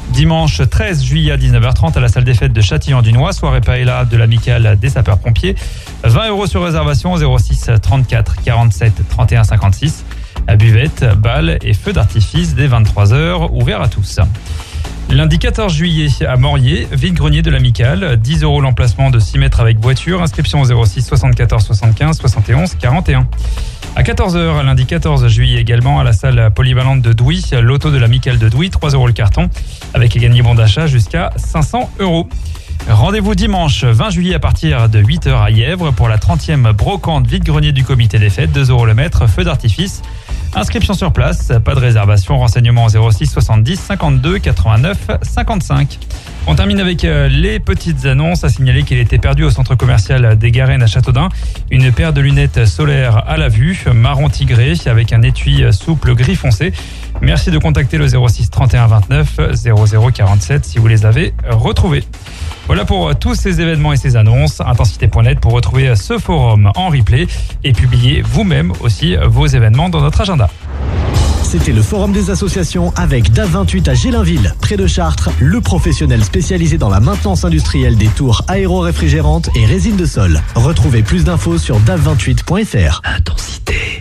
Dimanche treize juillet à dix-neuf heures trente à la salle des fêtes de Châtillon-du-Nois, soirée paella de l'amicale des sapeurs-pompiers. vingt euros sur réservation au zéro six trente-quatre quarante-sept trente et un cinquante-six. À buvette, bal et feu d'artifice dès vingt-trois heures, ouvert à tous. Lundi quatorze juillet à Morier, vide-grenier de l'amicale, dix euros l'emplacement de six mètres avec voiture, inscription au zéro six soixante-quatorze soixante-quinze soixante et onze quarante et un. À quatorze heures, lundi quatorze juillet également à la salle polyvalente de Douy, l'auto de l'amicale de Douy, trois euros le carton, avec les gagnés bons d'achat jusqu'à cinq cents euros. Rendez-vous dimanche vingt juillet à partir de huit heures à Yèvre pour la trentième brocante vide-grenier du comité des fêtes, deux euros le mètre, feu d'artifice. Inscription sur place, pas de réservation, renseignements au zéro six soixante-dix cinquante-deux quatre-vingt-neuf cinquante-cinq. On termine avec les petites annonces. À signaler qu'il était perdu au centre commercial des Garennes à Châteaudun une paire de lunettes solaires à la vue, marron tigré avec un étui souple gris foncé. Merci de contacter le zéro six trente et un vingt-neuf zéro zéro quarante-sept si vous les avez retrouvés. Voilà pour tous ces événements et ces annonces. Intensité point net pour retrouver ce forum en replay et publier vous-même aussi vos événements dans notre agenda. C'était le forum des associations avec D A V vingt-huit à Gélinville, près de Chartres, le professionnel spécialisé dans la maintenance industrielle des tours aéro-réfrigérantes et résines de sol. Retrouvez plus d'infos sur D A V vingt-huit point F R. Intensité.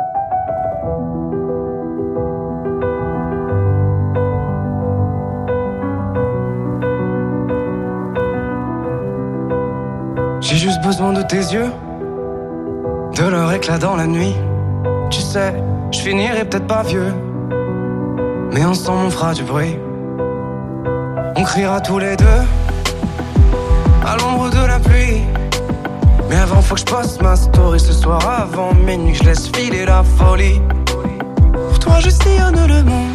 J'ai juste besoin de tes yeux, de leur éclat dans la nuit. Tu sais, je finirai peut-être pas vieux, mais ensemble on fera du bruit. On criera tous les deux à l'ombre de la pluie. Mais avant faut que je poste ma story ce soir avant minuit. Je laisse filer la folie. Pour toi je sillonne le monde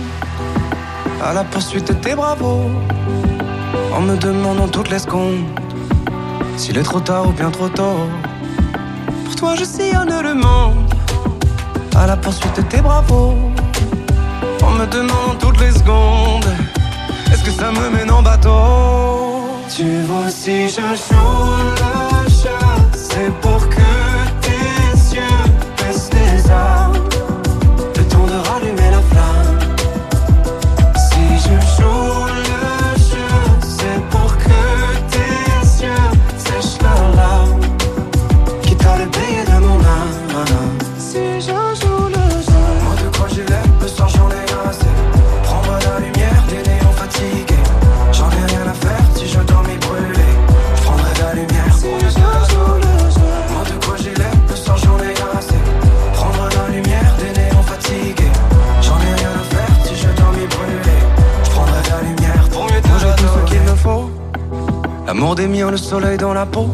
à la poursuite de tes bravos, en me demandant toutes les secondes s'il est trop tard ou bien trop tôt. Pour toi je sillonne le monde à la poursuite de tes bravos, en me demandant toutes les secondes est-ce que ça me mène en bateau. Tu vois si je joue le jeu, c'est pour que tes yeux baissent les armes, le temps de rallumer la flamme. Si je joue le jeu, c'est pour que tes yeux sèchent leurs larmes, quitte à le payer de mon âme. Si je joue le jeu, moi de quoi j'ai l'air, le soir j'en ai assez. Prendre la lumière des néons fatigués. J'en ai rien à faire si je dormis brûlé. Je prendrai la lumière si je joue le jeu. Moi de quoi j'ai l'air, le soir j'en ai assez. Prendre la lumière des néons fatigués. J'en ai rien à faire si je dormis brûlé. Je prendrai la lumière pour mieux te moi j'ai tout ce qu'il me faut. L'amour des miens, le soleil dans la peau.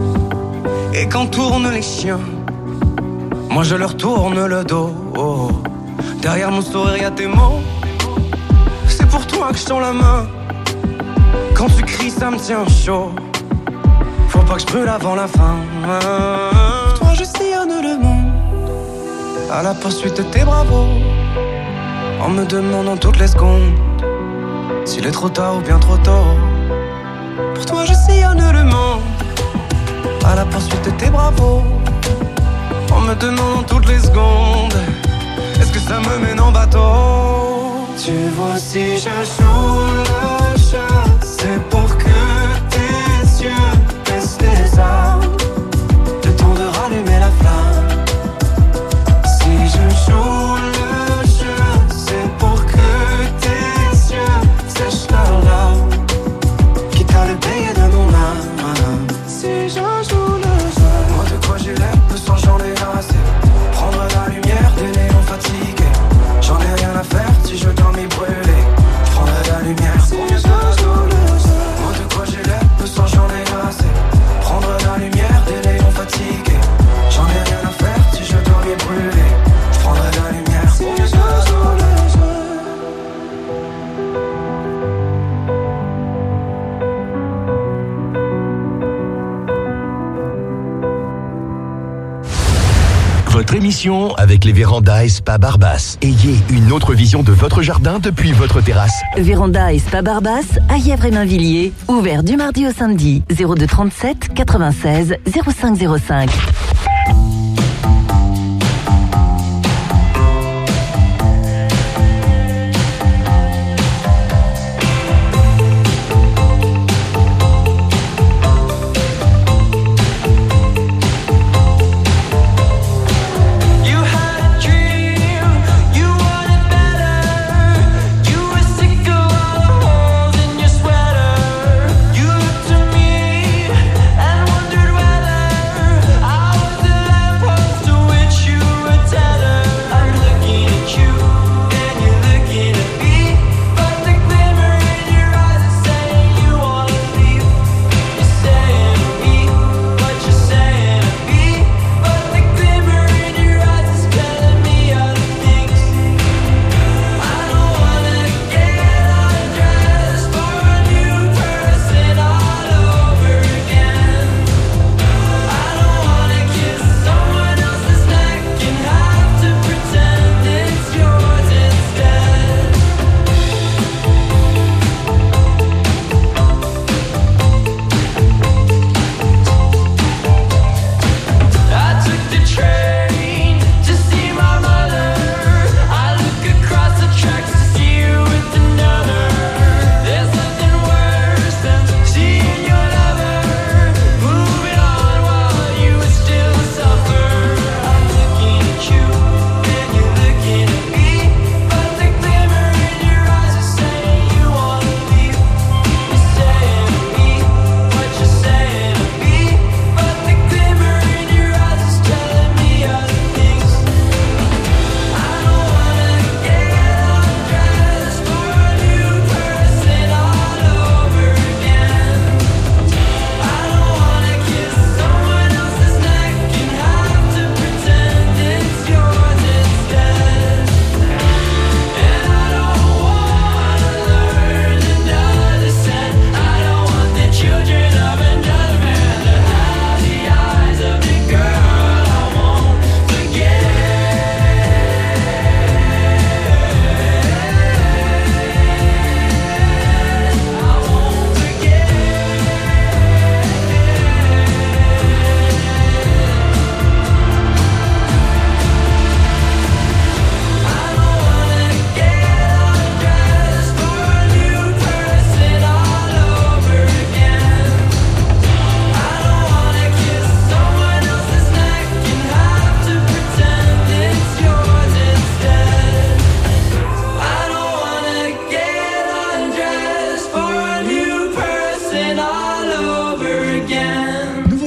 Et quand tournent les chiens, moi je leur tourne le dos. Oh. Derrière mon sourire y'a tes mots. C'est pour toi que je tends la main. Quand tu cries ça me tient chaud. Faut pas que je brûle avant la fin. Pour toi je sillonne le monde à la poursuite de tes bravos, en me demandant toutes les secondes s'il est trop tard ou bien trop tôt. Pour toi je sillonne le monde à la poursuite de tes bravos, en me demandant toutes les secondes est-ce que ça me mène en bateau. Tu vois si je joue le jeu, c'est pour que tes yeux baissent les armes, le temps de rallumer la flamme. Si je joue le jeu, c'est pour que tes yeux sèchent leurs larmes, quitte à le payer de mon âme. Si je joue le jeu, moi de quoi j'ai l'air, le soir j'en ai assez. Prendre la lumière des néons fatigués. J'en ai rien à faire si je dormis brûlé. Je prendrai la lumière si je joue le jeu. Moi de quoi j'ai l'air, le soir j'en ai assez. Prendre la lumière des néons fatigués. J'en ai rien à faire si je dormis brûlé. Je prendrai la lumière si je joue le jeu. Votre émission avec les vérandas et Spa Barbas. Ayez une autre vision de votre jardin depuis votre terrasse. Véranda et Spa Barbas à Yèvre et Mainvilliers. Ouvert du mardi au samedi. zéro deux trente-sept quatre-vingt-seize zéro cinq zéro cinq.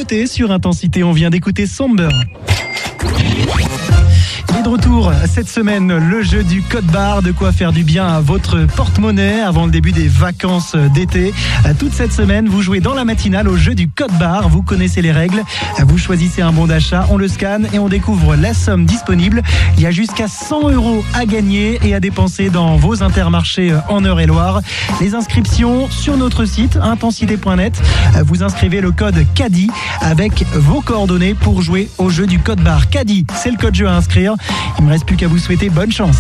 nouveauté sur Intensité, on vient d'écouter Somber. Et de retour cette semaine, le jeu du code barre, de quoi faire du bien à votre porte-monnaie avant le début des vacances d'été. Toute cette semaine, vous jouez dans la matinale au jeu du code barre, vous connaissez les règles, vous choisissez un bon d'achat, on le scanne et on découvre la somme disponible. Il y a jusqu'à cent euros à gagner et à dépenser dans vos intermarchés en Eure-et-Loire. Les inscriptions sur notre site intensité point net, vous inscrivez le code CADI avec vos coordonnées pour jouer au jeu du code barre. CADI, c'est le code jeu à inscrire. Il ne me reste plus qu'à vous souhaiter bonne chance.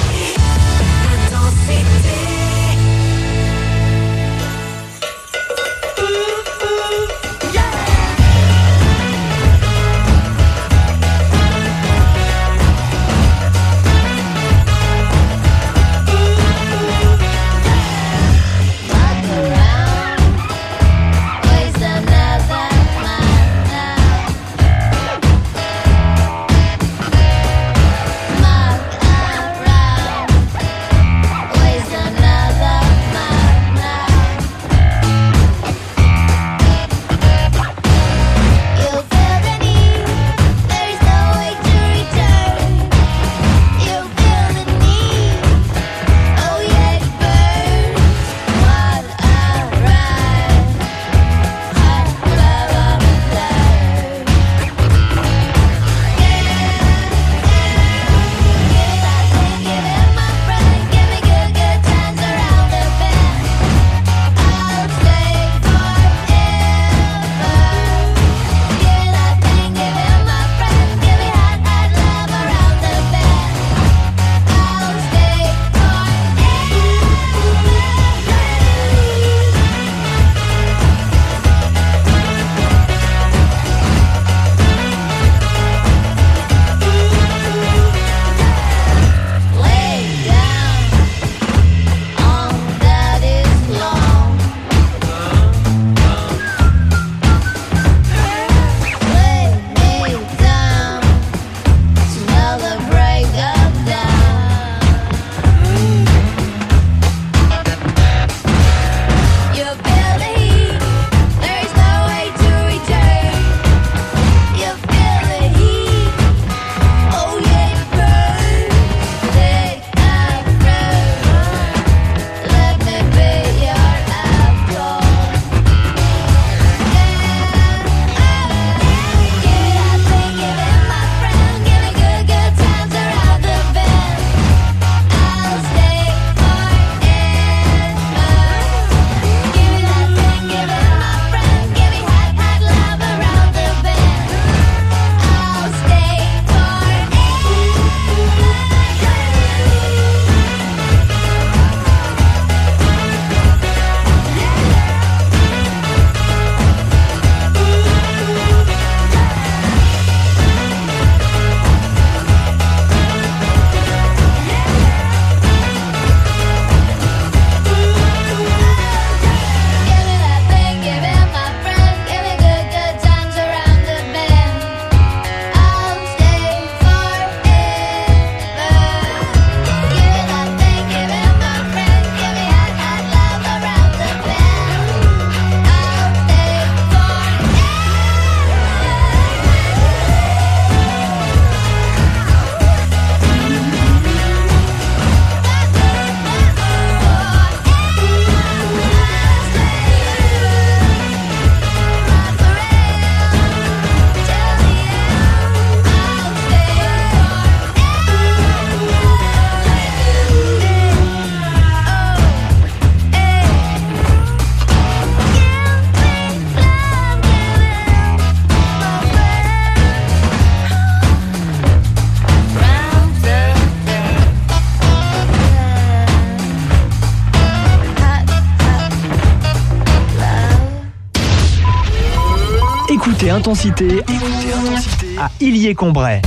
Écoutez Intensité, écoutez Intensité à Illier-Combray.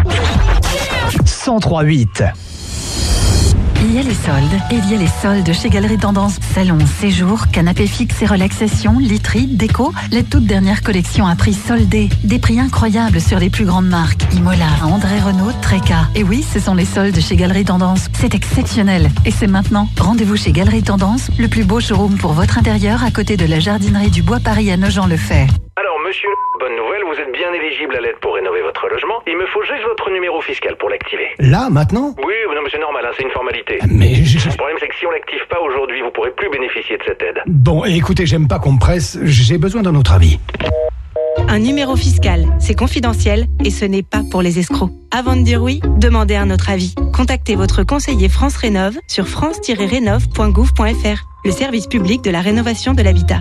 cent trois huit. Il y a les soldes, et il y a les soldes chez Galeries Tendance. Salon, séjour, canapé fixe et relaxation, literie, déco, les toutes dernières collections à prix soldés. Des prix incroyables sur les plus grandes marques. Imola, André Renault, Treca. Et oui, ce sont les soldes chez Galeries Tendance. C'est exceptionnel. Et c'est maintenant. Rendez-vous chez Galeries Tendance, le plus beau showroom pour votre intérieur à côté de la jardinerie du Bois Paris à Nogent-le-Fait. Alors, Monsieur, bonne nouvelle, vous êtes bien éligible à l'aide pour rénover votre logement. Il me faut juste votre numéro fiscal pour l'activer. Là, maintenant? Oui, non mais c'est normal, hein, c'est une formalité. Mais je... Le problème c'est que si on l'active pas aujourd'hui, vous pourrez plus bénéficier de cette aide. Bon, écoutez, j'aime pas qu'on me presse, j'ai besoin d'un autre avis. Un numéro fiscal, c'est confidentiel et ce n'est pas pour les escrocs. Avant de dire oui, demandez un autre avis. Contactez votre conseiller France Rénov sur france tiret rénov point gouv point f r, le service public de la rénovation de l'habitat.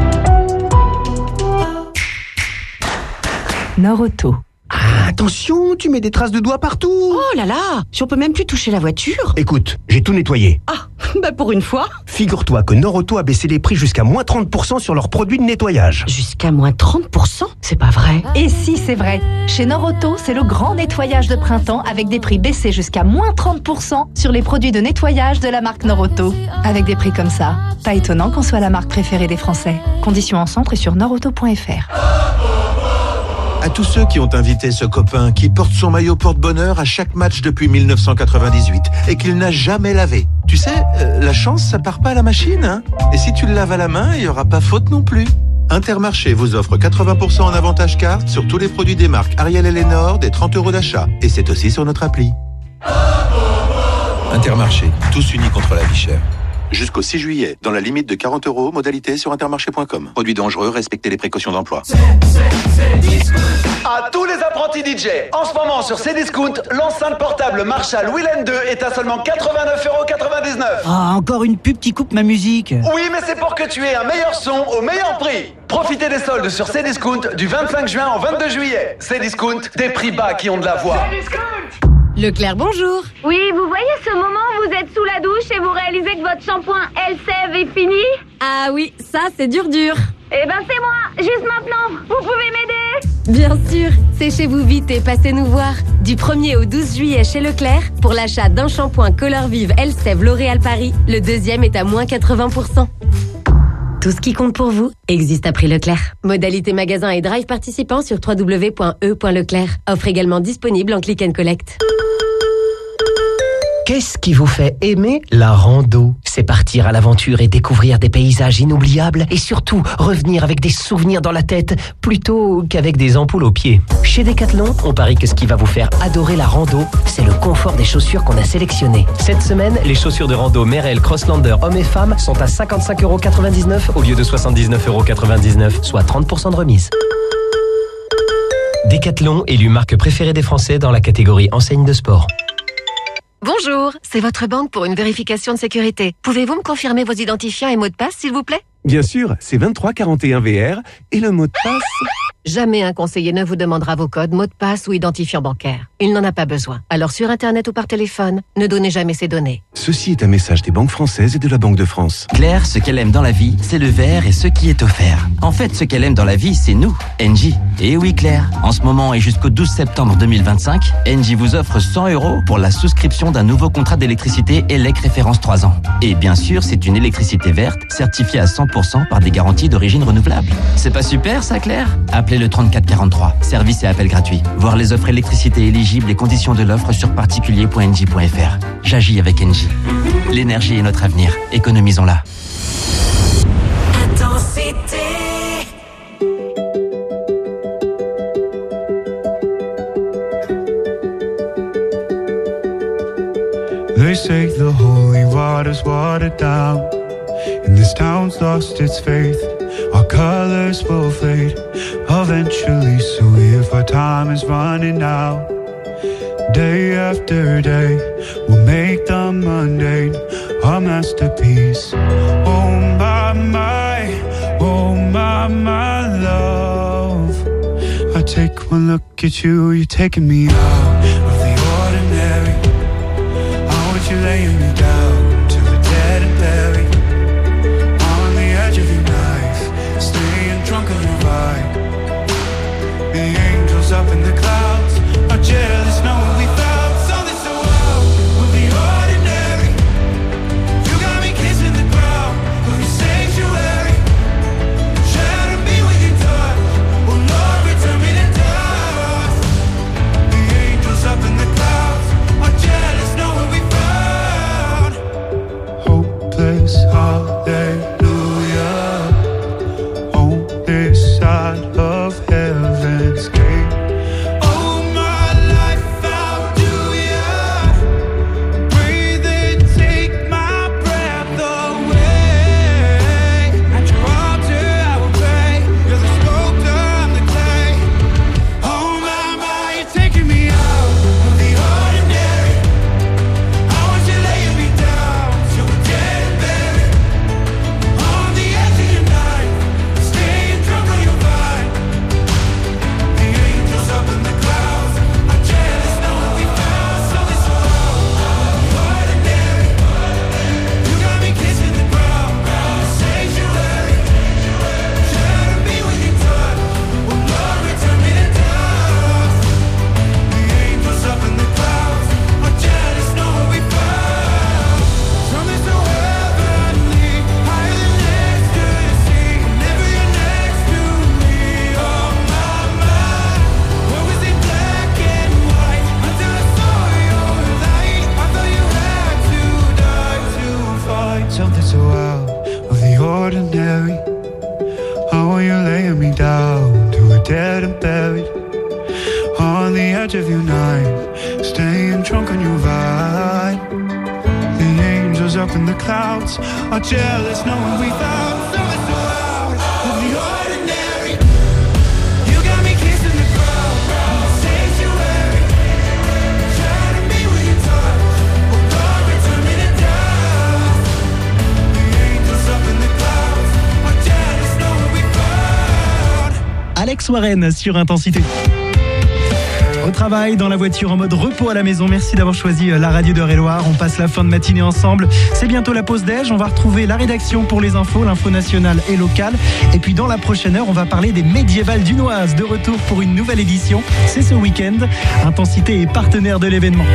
Nord-Auto. Ah, attention, tu mets des traces de doigts partout. Oh là là, si on peut même plus toucher la voiture. Écoute, j'ai tout nettoyé. Ah, bah pour une fois. Figure-toi que Nord-Auto a baissé les prix jusqu'à moins trente pour cent sur leurs produits de nettoyage. Jusqu'à moins trente pour cent? C'est pas vrai. Et si, c'est vrai. Chez Nord-Auto, c'est le grand nettoyage de printemps avec des prix baissés jusqu'à moins trente pour cent sur les produits de nettoyage de la marque Nord-Auto. Avec des prix comme ça, pas étonnant qu'on soit la marque préférée des Français. Conditions en centre et sur nordauto point f r. À tous ceux qui ont invité ce copain qui porte son maillot porte-bonheur à chaque match depuis mille neuf cent quatre-vingt-dix-huit et qu'il n'a jamais lavé. Tu sais, euh, la chance, ça part pas à la machine, hein. Et si tu le laves à la main, il n'y aura pas faute non plus. Intermarché vous offre quatre-vingts pour cent en avantage carte sur tous les produits des marques Ariel et Lénore, des trente euros d'achat. Et c'est aussi sur notre appli. Intermarché, tous unis contre la vie chère. Jusqu'au six juillet, dans la limite de quarante euros, modalité sur intermarché point com. Produits dangereux, respectez les précautions d'emploi. À tous les apprentis D J, en ce moment sur Cdiscount, l'enceinte portable Marshall Willen deux est à seulement quatre-vingt-neuf euros quatre-vingt-dix-neuf. Ah, encore une pub qui coupe ma musique. Oui, mais c'est pour que tu aies un meilleur son au meilleur prix. Profitez des soldes sur Cdiscount du vingt-cinq juin au vingt-deux juillet. Cdiscount, des prix bas qui ont de la voix. Leclerc, bonjour. Oui, vous voyez ce moment où vous êtes sous la douche et vous réalisez que votre shampoing Elseve est fini? Ah oui, ça c'est dur dur. Eh ben c'est moi, juste maintenant. Vous pouvez m'aider? Bien sûr, séchez-vous vite et passez nous voir. Du premier au douze juillet chez Leclerc, pour l'achat d'un shampoing Color Vive Elseve L'Oréal Paris, le deuxième est à moins quatre-vingts pour cent. Tout ce qui compte pour vous existe à prix Leclerc. Modalité magasin et drive participant sur w w w point e point leclerc. Offre également disponible en click and collect. Qu'est-ce qui vous fait aimer la rando? C'est partir à l'aventure et découvrir des paysages inoubliables et surtout revenir avec des souvenirs dans la tête plutôt qu'avec des ampoules aux pieds. Chez Decathlon, on parie que ce qui va vous faire adorer la rando, c'est le confort des chaussures qu'on a sélectionnées. Cette semaine, les chaussures de rando Merrell Crosslander hommes et femmes sont à cinquante-cinq euros quatre-vingt-dix-neuf au lieu de soixante-dix-neuf euros quatre-vingt-dix-neuf, soit trente pour cent de remise. Decathlon, élu marque préférée des Français dans la catégorie enseigne de sport. Bonjour, c'est votre banque pour une vérification de sécurité. Pouvez-vous me confirmer vos identifiants et mots de passe, s'il vous plaît? Bien sûr, c'est vingt-trois quarante et un V R et le mot de passe... Jamais un conseiller ne vous demandera vos codes, mots de passe ou identifiant bancaire. Il n'en a pas besoin. Alors sur Internet ou par téléphone, ne donnez jamais ces données. Ceci est un message des banques françaises et de la Banque de France. Claire, ce qu'elle aime dans la vie, c'est le verre et ce qui est offert. En fait, ce qu'elle aime dans la vie, c'est nous, Engie. Et oui Claire, en ce moment et jusqu'au douze septembre deux mille vingt-cinq, Engie vous offre cent euros pour la souscription d'un nouveau contrat d'électricité E L E C référence trois ans. Et bien sûr, c'est une électricité verte, certifiée à cent pour cent par des garanties d'origine renouvelable. C'est pas super ça Claire? Appelez le trente-quatre quarante-trois. Service et appel gratuit. Voir les offres électricité éligibles et conditions de l'offre sur particulier point engie point f r. J'agis avec Engie. L'énergie est notre avenir. Économisons-la. Intensité. They say the holy water's watered down, and this town's lost its faith. Our colors will fade eventually, so if our time is running out, day after day, we'll make the mundane our masterpiece. Oh my, my, oh my, my love. I take one look at you, you're taking me out of the ordinary. How would you lay me down to the dead and buried? On the edge of your knife, staying drunk on your vibe. The angels up in the clouds are jealous, know what we found. Something so wild of the ordinary. You got me kissing the ground of your sanctuary. Shatter me with your touch, oh Lord, return me to dust. The angels up in the clouds are jealous, know what we found. Hopeless hallelujah on this side of heaven. buried on the edge of your night, staying drunk on your vibe. The angels up in the clouds are jealous knowing we found something so out of the ordinary. You got me kissing the ground, the sanctuary. Try to be with your touch, oh God, return me to dust. The angels up in the clouds are jealous knowing we found. Alex Warren sur Intensité. Au travail, dans la voiture, en mode repos à la maison. Merci d'avoir choisi la radio d'Eure-et-Loire. On passe la fin de matinée ensemble. C'est bientôt la pause déj. On va retrouver la rédaction pour les infos, l'info nationale et locale. Et puis dans la prochaine heure, on va parler des médiévales dunoises. De retour pour une nouvelle édition. C'est ce week-end. Intensité est partenaire de l'événement.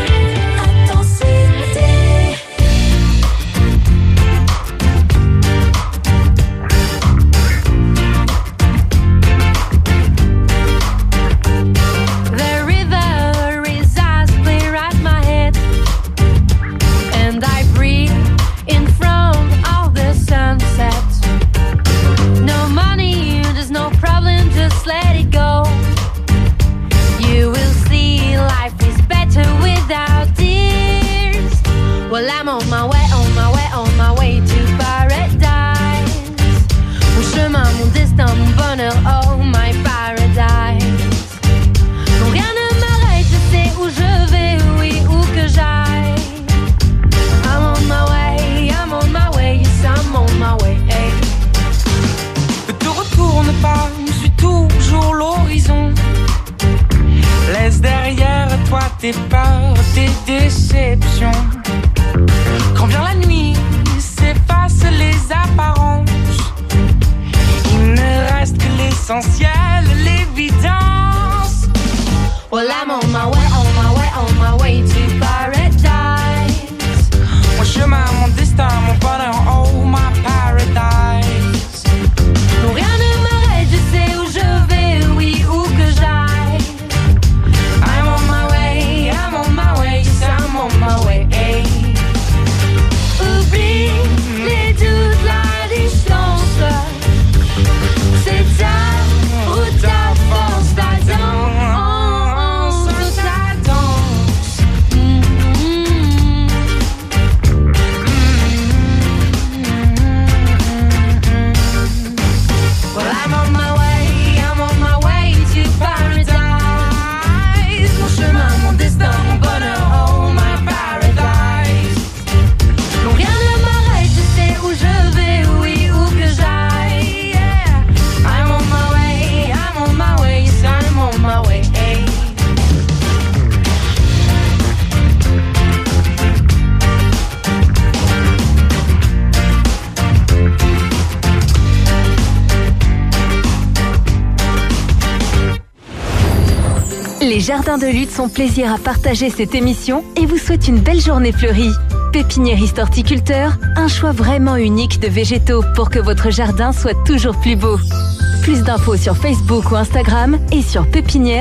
Tes peurs, tes déceptions. Quand vient la nuit, s'effacent les apparences. Il ne reste que l'essentiel, l'évidence. Well, I'm on my way, on my way, on my way to paradise. Mon chemin, mon destin, mon bonheur, oh my paradise. Non, rien ne m'arrête, je sais où je vais, oui, où que j'aille. I'm on my way, I'm on my way, yes, I'm on my way. Oublie les doutes, la distance. C'est ta route, ta force, ta danse, ta danse. Mm-hmm. Well, I'm on my way, I'm on my way to paradise. Mon chemin, mon destin, mon bonheur, oh my paradise. Non, rien ne m'arrête, je sais où je vais, oui, où que j'aille. Yeah. I'm on my way, I'm on my way, yes, I'm on my way. Les Jardins de Lutte sont plaisir à partager cette émission et vous souhaitent une belle journée fleurie. Pépiniériste horticulteur, un choix vraiment unique de végétaux pour que votre jardin soit toujours plus beau. Plus d'infos sur Facebook ou Instagram et sur pépinière.